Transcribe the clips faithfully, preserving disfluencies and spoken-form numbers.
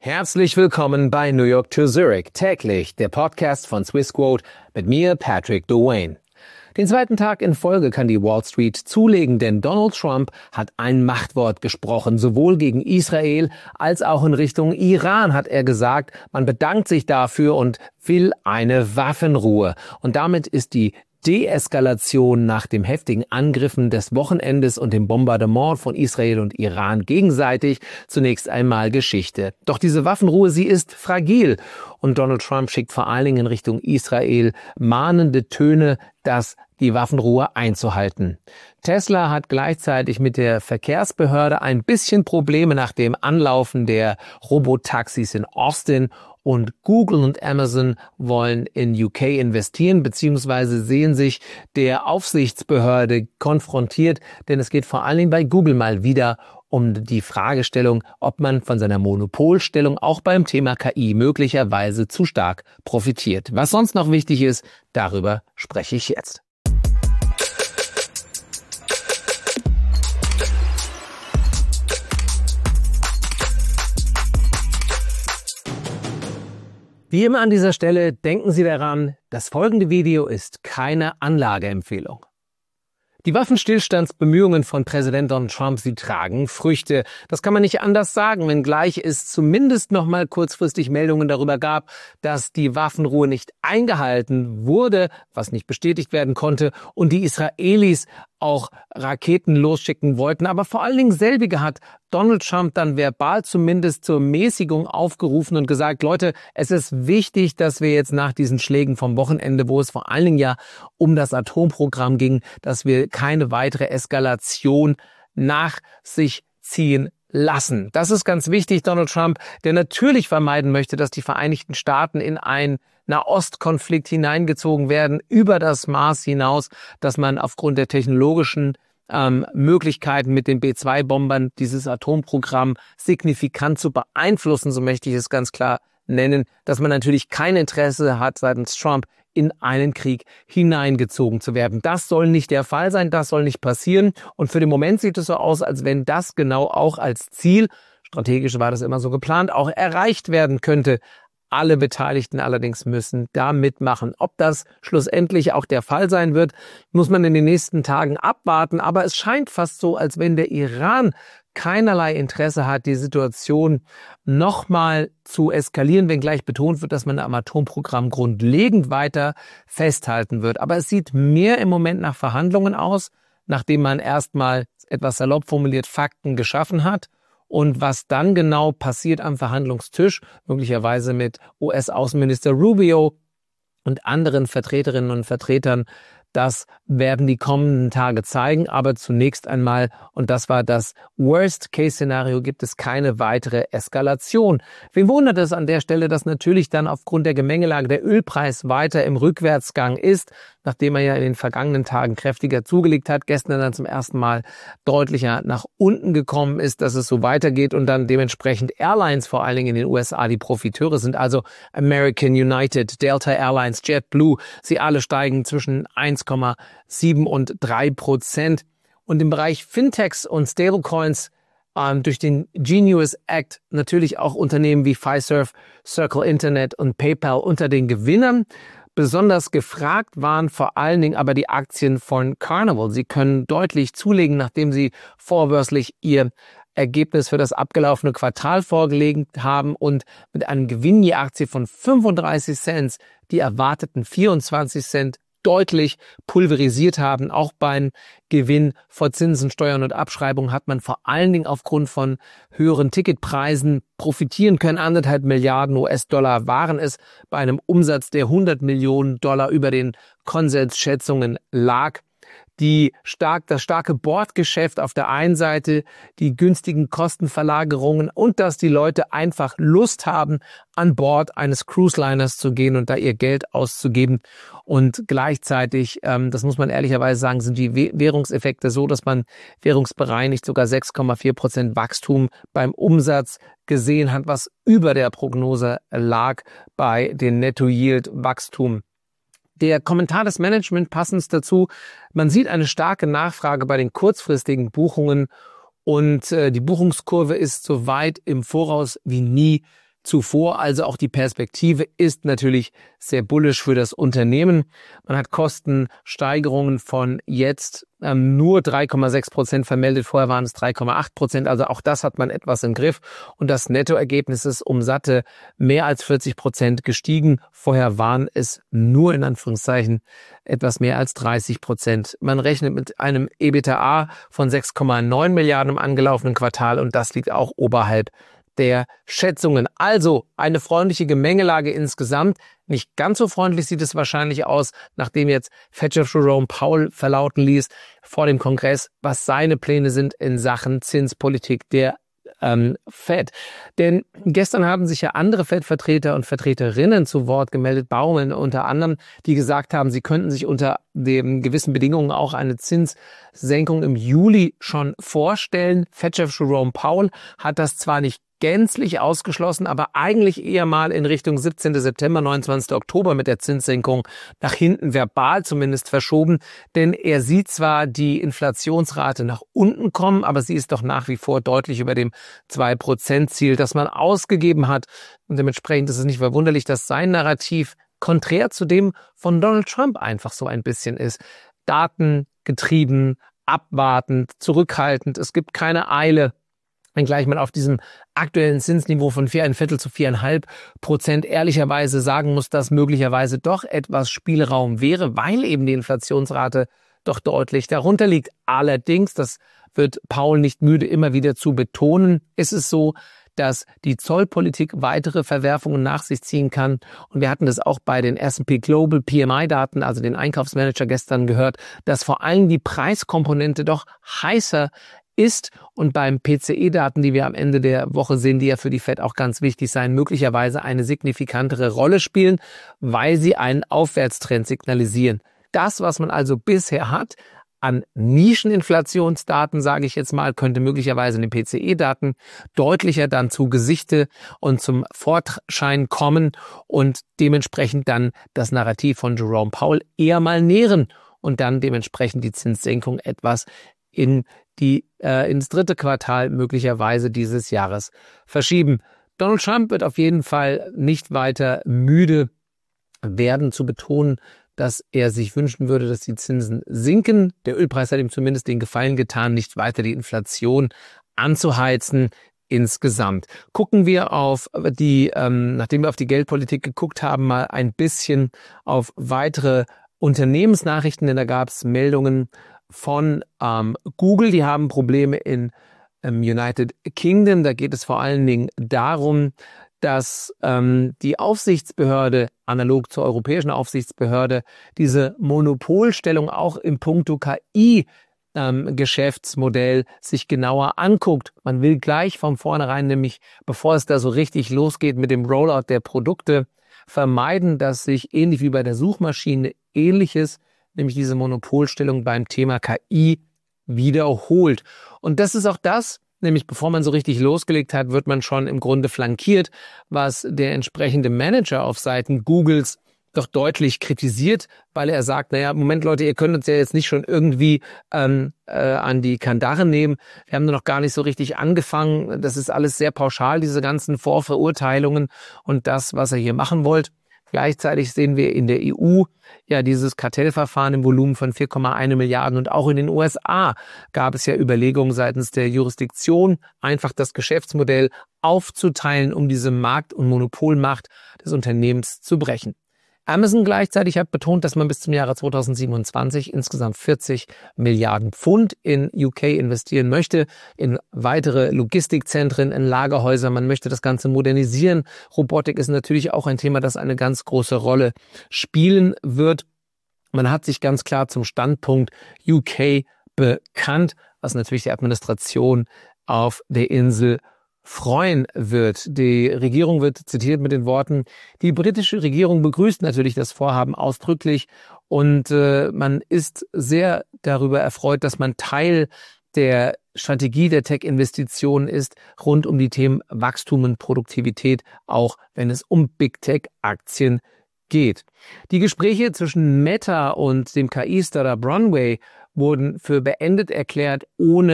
Herzlich willkommen bei New York to Zurich, täglich der Podcast von Swissquote mit mir, Patrick Dwayne. Den zweiten Tag in Folge kann die Wall Street zulegen, denn Donald Trump hat ein Machtwort gesprochen. Sowohl gegen Israel als auch in Richtung Iran hat er gesagt, man bedankt sich dafür und will eine Waffenruhe. Und damit ist die Deeskalation nach den heftigen Angriffen des Wochenendes und dem Bombardement von Israel und Iran gegenseitig zunächst einmal Geschichte. Doch diese Waffenruhe, sie ist fragil. Und Donald Trump schickt vor allen Dingen in Richtung Israel mahnende Töne, dass die Waffenruhe einzuhalten. Tesla hat gleichzeitig mit der Verkehrsbehörde ein bisschen Probleme nach dem Anlaufen der Robotaxis in Austin. Und Google und Amazon wollen in U K investieren, beziehungsweise sehen sich der Aufsichtsbehörde konfrontiert, denn es geht vor allen Dingen bei Google mal wieder um die Fragestellung, ob man von seiner Monopolstellung auch beim Thema K I möglicherweise zu stark profitiert. Was sonst noch wichtig ist, darüber spreche ich jetzt. Wie immer an dieser Stelle denken Sie daran, das folgende Video ist keine Anlageempfehlung. Die Waffenstillstandsbemühungen von Präsident Donald Trump, sie tragen Früchte. Das kann man nicht anders sagen, wenngleich es zumindest noch mal kurzfristig Meldungen darüber gab, dass die Waffenruhe nicht eingehalten wurde, was nicht bestätigt werden konnte, und die Israelis auch Raketen losschicken wollten. Aber vor allen Dingen selbige hat Donald Trump dann verbal zumindest zur Mäßigung aufgerufen und gesagt, Leute, es ist wichtig, dass wir jetzt nach diesen Schlägen vom Wochenende, wo es vor allen Dingen ja um das Atomprogramm ging, dass wir keine weitere Eskalation nach sich ziehen lassen. Das ist ganz wichtig, Donald Trump, der natürlich vermeiden möchte, dass die Vereinigten Staaten in einen Nahostkonflikt hineingezogen werden, über das Maß hinaus, dass man aufgrund der technologischen ähm, Möglichkeiten mit den B zwei Bombern dieses Atomprogramm signifikant zu beeinflussen, so möchte ich es ganz klar nennen, dass man natürlich kein Interesse hat, seitens Trump in einen Krieg hineingezogen zu werden. Das soll nicht der Fall sein, das soll nicht passieren. Und für den Moment sieht es so aus, als wenn das genau auch als Ziel, strategisch war das immer so geplant, auch erreicht werden könnte. Alle Beteiligten allerdings müssen da mitmachen. Ob das schlussendlich auch der Fall sein wird, muss man in den nächsten Tagen abwarten. Aber es scheint fast so, als wenn der Iran keinerlei Interesse hat, die Situation nochmal zu eskalieren, wenngleich betont wird, dass man am Atomprogramm grundlegend weiter festhalten wird. Aber es sieht mehr im Moment nach Verhandlungen aus, nachdem man erstmal etwas salopp formuliert Fakten geschaffen hat. Und was dann genau passiert am Verhandlungstisch, möglicherweise mit U S-Außenminister Rubio und anderen Vertreterinnen und Vertretern, das werden die kommenden Tage zeigen. Aber zunächst einmal, und das war das Worst-Case-Szenario, gibt es keine weitere Eskalation. Wen wundert es an der Stelle, dass natürlich dann aufgrund der Gemengelage der Ölpreis weiter im Rückwärtsgang ist, nachdem er ja in den vergangenen Tagen kräftiger zugelegt hat, gestern dann zum ersten Mal deutlicher nach unten gekommen ist, dass es so weitergeht und dann dementsprechend Airlines vor allen Dingen in den U S A die Profiteure sind, also American, United, Delta Airlines, JetBlue, sie alle steigen zwischen eins Komma sieben und drei Prozent. Und im Bereich Fintechs und Stablecoins ähm, durch den Genius Act natürlich auch Unternehmen wie Fiserv, Circle Internet und PayPal unter den Gewinnern. Besonders gefragt waren vor allen Dingen aber die Aktien von Carnival. Sie können deutlich zulegen, nachdem sie vorbörslich ihr Ergebnis für das abgelaufene Quartal vorgelegt haben und mit einem Gewinn je Aktie von fünfunddreißig Cent die erwarteten vierundzwanzig Cent deutlich pulverisiert haben. Auch beim Gewinn vor Zinsen, Steuern und Abschreibungen hat man vor allen Dingen aufgrund von höheren Ticketpreisen profitieren können. Anderthalb Milliarden U S-Dollar waren es bei einem Umsatz, der hundert Millionen Dollar über den Konsensschätzungen lag. Die stark, das starke Bordgeschäft auf der einen Seite, die günstigen Kostenverlagerungen und dass die Leute einfach Lust haben, an Bord eines Cruise-Liners zu gehen und da ihr Geld auszugeben. Und gleichzeitig, ähm, das muss man ehrlicherweise sagen, sind die Währungseffekte so, dass man währungsbereinigt sogar sechs Komma vier Prozent Wachstum beim Umsatz gesehen hat, was über der Prognose lag bei den Netto-Yield-Wachstum. Der Kommentar des Management passend dazu: Man sieht eine starke Nachfrage bei den kurzfristigen Buchungen und äh, die Buchungskurve ist so weit im Voraus wie nie zuvor. Also auch die Perspektive ist natürlich sehr bullish für das Unternehmen. Man hat Kostensteigerungen von jetzt ähm, nur drei Komma sechs Prozent vermeldet. Vorher waren es drei Komma acht Prozent. Also auch das hat man etwas im Griff. Und das Nettoergebnis ist um satte mehr als vierzig Prozent gestiegen. Vorher waren es nur in Anführungszeichen etwas mehr als dreißig Prozent. Man rechnet mit einem EBITDA von sechs Komma neun Milliarden im angelaufenen Quartal und das liegt auch oberhalb der Schätzungen. Also eine freundliche Gemengelage insgesamt. Nicht ganz so freundlich sieht es wahrscheinlich aus, nachdem jetzt Fed-Chef Jerome Powell verlauten ließ vor dem Kongress, was seine Pläne sind in Sachen Zinspolitik der ähm, Fed. Denn gestern haben sich ja andere Fed-Vertreter und Vertreterinnen zu Wort gemeldet, Baumann unter anderem, die gesagt haben, sie könnten sich unter den gewissen Bedingungen auch eine Zinssenkung im Juli schon vorstellen. Fed-Chef Jerome Powell hat das zwar nicht gänzlich ausgeschlossen, aber eigentlich eher mal in Richtung siebzehnten September, neunundzwanzigsten Oktober mit der Zinssenkung nach hinten verbal zumindest verschoben. Denn er sieht zwar die Inflationsrate nach unten kommen, aber sie ist doch nach wie vor deutlich über dem zwei Prozent Ziel, das man ausgegeben hat. Und dementsprechend ist es nicht verwunderlich, dass sein Narrativ konträr zu dem von Donald Trump einfach so ein bisschen ist. Datengetrieben, abwartend, zurückhaltend, es gibt keine Eile. Wenngleich man auf diesem aktuellen Zinsniveau von vier Komma fünf zu vier Komma fünf Prozent ehrlicherweise sagen muss, dass möglicherweise doch etwas Spielraum wäre, weil eben die Inflationsrate doch deutlich darunter liegt. Allerdings, das wird Powell nicht müde immer wieder zu betonen, ist es so, dass die Zollpolitik weitere Verwerfungen nach sich ziehen kann. Und wir hatten das auch bei den S und P Global P M I-Daten, also den Einkaufsmanager gestern gehört, dass vor allem die Preiskomponente doch heißer ist und beim P C E-Daten, die wir am Ende der Woche sehen, die ja für die Fed auch ganz wichtig sein, möglicherweise eine signifikantere Rolle spielen, weil sie einen Aufwärtstrend signalisieren. Das, was man also bisher hat, an Nischeninflationsdaten, sage ich jetzt mal, könnte möglicherweise in den P C E-Daten deutlicher dann zu Gesichte und zum Vorschein kommen und dementsprechend dann das Narrativ von Jerome Powell eher mal nähren und dann dementsprechend die Zinssenkung etwas in die äh, ins dritte Quartal möglicherweise dieses Jahres verschieben. Donald Trump wird auf jeden Fall nicht weiter müde werden zu betonen, dass er sich wünschen würde, dass die Zinsen sinken. Der Ölpreis hat ihm zumindest den Gefallen getan, nicht weiter die Inflation anzuheizen insgesamt. Gucken wir auf die, ähm, nachdem wir auf die Geldpolitik geguckt haben, mal ein bisschen auf weitere Unternehmensnachrichten, denn da gab es Meldungen von ähm, Google, die haben Probleme in ähm, United Kingdom. Da geht es vor allen Dingen darum, dass ähm, die Aufsichtsbehörde, analog zur europäischen Aufsichtsbehörde, diese Monopolstellung auch im Puncto K I ähm, Geschäftsmodell sich genauer anguckt. Man will gleich von vornherein, nämlich bevor es da so richtig losgeht mit dem Rollout der Produkte, vermeiden, dass sich ähnlich wie bei der Suchmaschine Ähnliches, nämlich diese Monopolstellung beim Thema K I, wiederholt. Und das ist auch das, nämlich bevor man so richtig losgelegt hat, wird man schon im Grunde flankiert, was der entsprechende Manager auf Seiten Googles doch deutlich kritisiert, weil er sagt, naja, Moment Leute, ihr könnt uns ja jetzt nicht schon irgendwie ähm, äh, an die Kandare nehmen. Wir haben nur noch gar nicht so richtig angefangen. Das ist alles sehr pauschal, diese ganzen Vorverurteilungen und das, was ihr hier machen wollt. Gleichzeitig sehen wir in der E U ja dieses Kartellverfahren im Volumen von vier Komma eins Milliarden und auch in den U S A gab es ja Überlegungen seitens der Jurisdiktion, einfach das Geschäftsmodell aufzuteilen, um diese Markt- und Monopolmacht des Unternehmens zu brechen. Amazon gleichzeitig hat betont, dass man bis zum Jahre zweitausendsiebenundzwanzig insgesamt vierzig Milliarden Pfund in U K investieren möchte, in weitere Logistikzentren, in Lagerhäuser. Man möchte das Ganze modernisieren. Robotik ist natürlich auch ein Thema, das eine ganz große Rolle spielen wird. Man hat sich ganz klar zum Standpunkt U K bekannt, was natürlich die Administration auf der Insel freuen wird. Die Regierung wird zitiert mit den Worten, die britische Regierung begrüßt natürlich das Vorhaben ausdrücklich und äh, man ist sehr darüber erfreut, dass man Teil der Strategie der Tech-Investitionen ist, rund um die Themen Wachstum und Produktivität, auch wenn es um Big-Tech-Aktien geht. Die Gespräche zwischen Meta und dem K I-Startup Runway wurden für beendet erklärt, ohne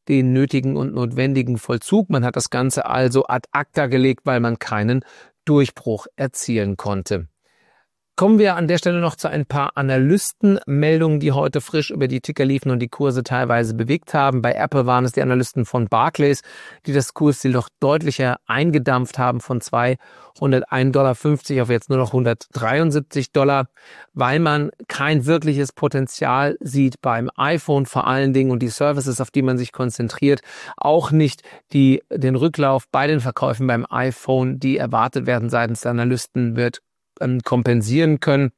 den nötigen und notwendigen Vollzug. Man hat das Ganze also ad acta gelegt, weil man keinen Durchbruch erzielen konnte. Kommen wir an der Stelle noch zu ein paar Analystenmeldungen, die heute frisch über die Ticker liefen und die Kurse teilweise bewegt haben. Bei Apple waren es die Analysten von Barclays, die das Kursziel doch deutlicher eingedampft haben von zweihundertein Komma fünfzig Dollar auf jetzt nur noch hundertdreiundsiebzig Dollar, weil man kein wirkliches Potenzial sieht beim iPhone vor allen Dingen und die Services, auf die man sich konzentriert, auch nicht die, den Rücklauf bei den Verkäufen beim iPhone, die erwartet werden seitens der Analysten, wird kompensieren können.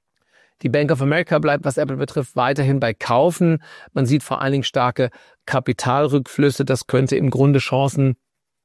Die Bank of America bleibt, was Apple betrifft, weiterhin bei Kaufen. Man sieht vor allen Dingen starke Kapitalrückflüsse. Das könnte im Grunde Chancen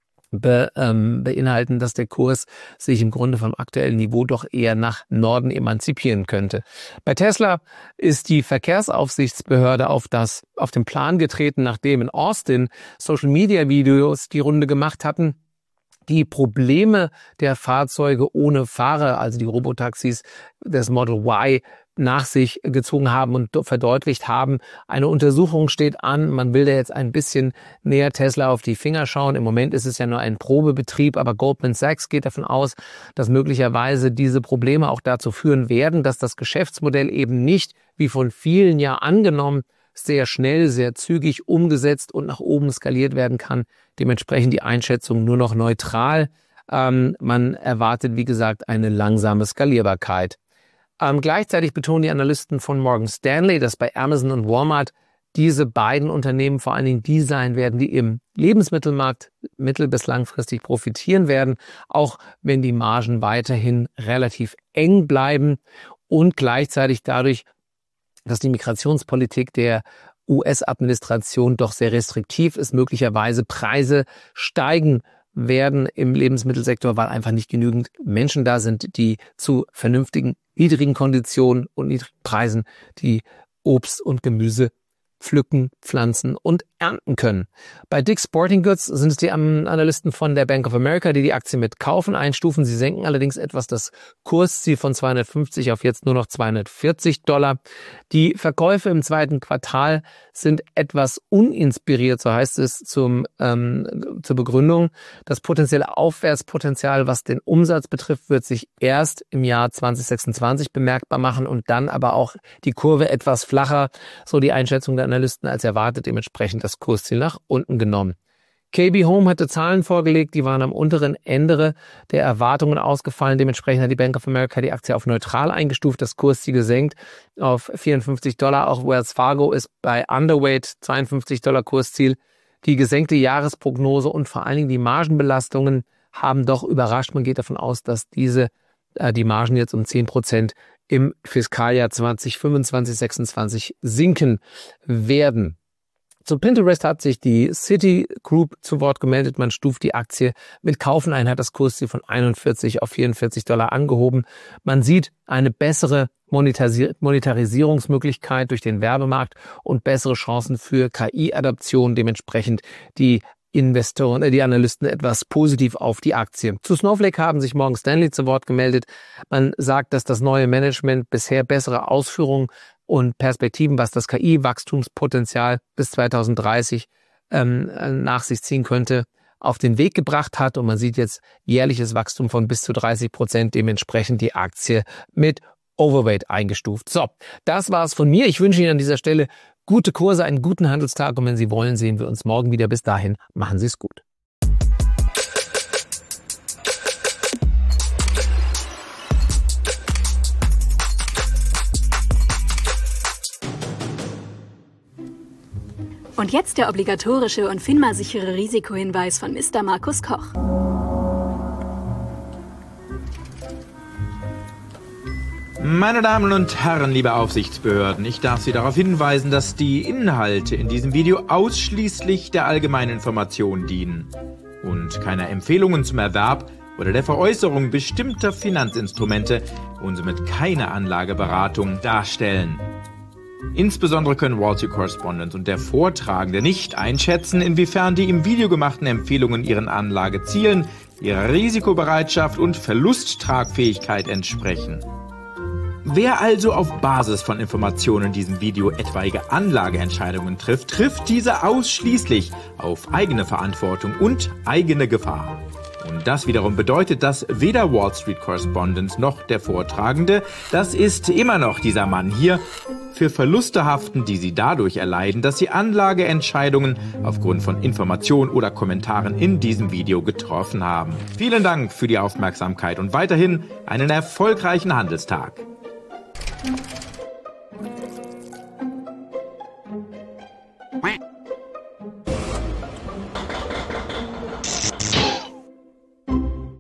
be, ähm, beinhalten, dass der Kurs sich im Grunde vom aktuellen Niveau doch eher nach Norden emanzipieren könnte. Bei Tesla ist die Verkehrsaufsichtsbehörde auf das, auf den Plan getreten, nachdem in Austin Social-Media-Videos die Runde gemacht hatten, die Probleme der Fahrzeuge ohne Fahrer, also die Robotaxis des Model Y, nach sich gezogen haben und verdeutlicht haben. Eine Untersuchung steht an. Man will da jetzt ein bisschen näher Tesla auf die Finger schauen. Im Moment ist es ja nur ein Probebetrieb, aber Goldman Sachs geht davon aus, dass möglicherweise diese Probleme auch dazu führen werden, dass das Geschäftsmodell eben nicht, wie von vielen ja angenommen, sehr schnell, sehr zügig umgesetzt und nach oben skaliert werden kann. Dementsprechend die Einschätzung nur noch neutral. Ähm, man erwartet, wie gesagt, eine langsame Skalierbarkeit. Ähm, gleichzeitig betonen die Analysten von Morgan Stanley, dass bei Amazon und Walmart diese beiden Unternehmen vor allen Dingen die sein werden, die im Lebensmittelmarkt mittel- bis langfristig profitieren werden, auch wenn die Margen weiterhin relativ eng bleiben und gleichzeitig dadurch, dass die Migrationspolitik der U S-Administration doch sehr restriktiv ist, möglicherweise Preise steigen werden im Lebensmittelsektor, weil einfach nicht genügend Menschen da sind, die zu vernünftigen, niedrigen Konditionen und niedrigen Preisen die Obst und Gemüse pflücken, pflanzen und ernten können. Bei Dick's Sporting Goods sind es die Analysten von der Bank of America, die die Aktie mit kaufen einstufen. Sie senken allerdings etwas das Kursziel von zweihundertfünfzig auf jetzt nur noch zweihundertvierzig Dollar. Die Verkäufe im zweiten Quartal sind etwas uninspiriert, so heißt es zum, ähm, zur Begründung. Das potenzielle Aufwärtspotenzial, was den Umsatz betrifft, wird sich erst im Jahr zwanzig sechsundzwanzig bemerkbar machen und dann aber auch die Kurve etwas flacher, so die Einschätzung der Analysten als erwartet, dementsprechend das Kursziel nach unten genommen. K B Home hatte Zahlen vorgelegt, die waren am unteren Ende der Erwartungen ausgefallen. Dementsprechend hat die Bank of America die Aktie auf neutral eingestuft, das Kursziel gesenkt auf vierundfünfzig Dollar. Auch Wells Fargo ist bei Underweight, zweiundfünfzig Dollar Kursziel. Die gesenkte Jahresprognose und vor allen Dingen die Margenbelastungen haben doch überrascht. Man geht davon aus, dass diese äh, die Margen jetzt um zehn Prozent im Fiskaljahr zwanzig fünfundzwanzig sechsundzwanzig sinken werden. Zu Pinterest hat sich die Citigroup zu Wort gemeldet. Man stuft die Aktie mit Kaufen ein, hat das Kursziel von einundvierzig auf vierundvierzig Dollar angehoben. Man sieht eine bessere Monetarisierungsmöglichkeit durch den Werbemarkt und bessere Chancen für K I-Adaption. Dementsprechend die Investoren, äh, die Analysten etwas positiv auf die Aktie. Zu Snowflake haben sich Morgan Stanley zu Wort gemeldet. Man sagt, dass das neue Management bisher bessere Ausführungen und Perspektiven, was das K I-Wachstumspotenzial bis zweitausenddreißig ähm, nach sich ziehen könnte, auf den Weg gebracht hat. Und man sieht jetzt jährliches Wachstum von bis zu dreißig Prozent, dementsprechend die Aktie mit Overweight eingestuft. So, das war's von mir. Ich wünsche Ihnen an dieser Stelle gute Kurse, einen guten Handelstag und wenn Sie wollen, sehen wir uns morgen wieder. Bis dahin, machen Sie es gut. Und jetzt der obligatorische und FINMA-sichere Risikohinweis von Mister Markus Koch. Meine Damen und Herren, liebe Aufsichtsbehörden, ich darf Sie darauf hinweisen, dass die Inhalte in diesem Video ausschließlich der allgemeinen Information dienen und keine Empfehlungen zum Erwerb oder der Veräußerung bestimmter Finanzinstrumente und somit keine Anlageberatung darstellen. Insbesondere können Wall Street Correspondent und der Vortragende nicht einschätzen, inwiefern die im Video gemachten Empfehlungen ihren Anlagezielen, ihrer Risikobereitschaft und Verlusttragfähigkeit entsprechen. Wer also auf Basis von Informationen in diesem Video etwaige Anlageentscheidungen trifft, trifft diese ausschließlich auf eigene Verantwortung und eigene Gefahr. Und das wiederum bedeutet, dass weder Wall Street Correspondent noch der Vortragende, das ist immer noch dieser Mann hier, für Verluste haften, die sie dadurch erleiden, dass sie Anlageentscheidungen aufgrund von Informationen oder Kommentaren in diesem Video getroffen haben. Vielen Dank für die Aufmerksamkeit und weiterhin einen erfolgreichen Handelstag.